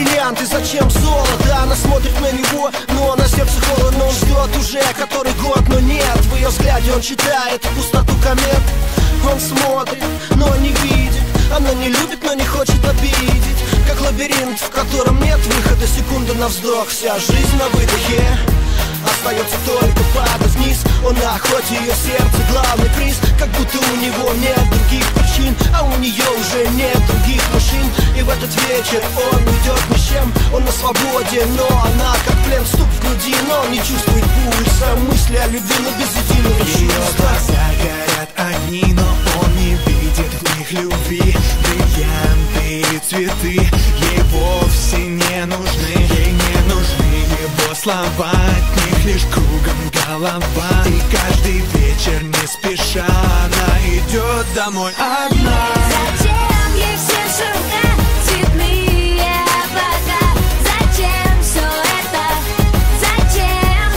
бриллианты, зачем золото? Она смотрит на него, но на сердце холодно. Он ждет уже который год, но нет. В ее взгляде он читает пустоту комет. Он смотрит, но не видит. Она не любит, но не хочет обидеть. Как лабиринт, в котором нет выхода. Секунда на вздох, вся жизнь на выдохе. Остается только падать вниз. Он на охоте, ее сердце главный приз. Как будто у него нет других причин, а у нее уже нет других мужчин. И в этот вечер он уйдет ни с чем. Он на свободе, но она как плен, стук в груди, но он не чувствует пульса. Мысли о любви, но без единого чувства. Ее глаза горят огни, но он не видит в них любви. Бриллианты и цветы ей вовсе не нужны. Ей не нужны его слова, от них лишь кругом голова. И каждый вечер не спеша она идет домой одна. Зачем ей все шуга, цветные облака? Зачем все это? Зачем?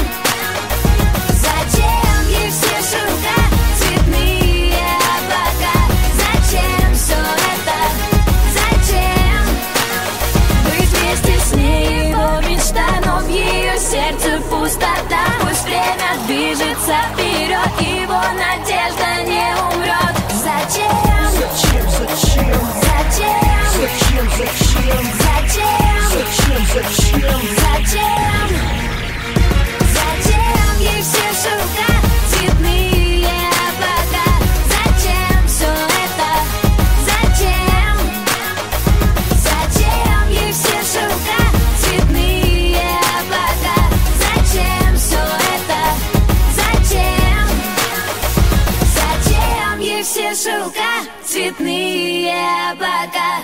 Зачем ей все шуга, цветные облака? Зачем все это? Зачем? Быть вместе с ней его мечта, но в ее сердце пустота. Пусть время движется вперед, его надежда не умрет. Зачем? Зачем? Зачем? Зачем? Зачем? Зачем? Зачем? Зачем? Зачем ей все шуга, цветные облака? Зачем все это? Зачем? Зачем ей все шуга, цветные облака? Зачем все это? Зачем? Зачем ей все шуга, цветные облака?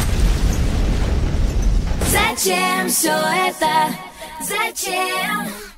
Зачем все это? Зачем?